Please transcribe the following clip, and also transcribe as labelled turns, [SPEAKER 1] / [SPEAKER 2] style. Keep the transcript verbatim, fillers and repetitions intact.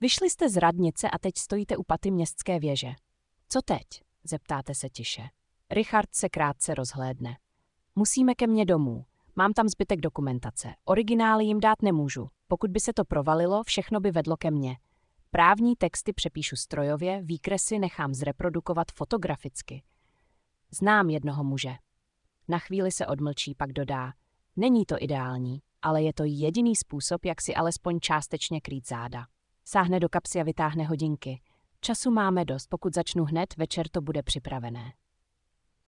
[SPEAKER 1] Vyšli jste z radnice a teď stojíte u paty městské věže. Co teď? Zeptáte se tiše. Richard se krátce rozhlédne. Musíme ke mně domů. Mám tam zbytek dokumentace. Originály jim dát nemůžu. Pokud by se to provalilo, všechno by vedlo ke mně. Právní texty přepíšu strojově, výkresy nechám zreprodukovat fotograficky. Znám jednoho muže. Na chvíli se odmlčí, pak dodá. Není to ideální, ale je to jediný způsob, jak si alespoň částečně krýt záda. Sáhne do kapsy a vytáhne hodinky. Času máme dost, pokud začnu hned, večer to bude připravené.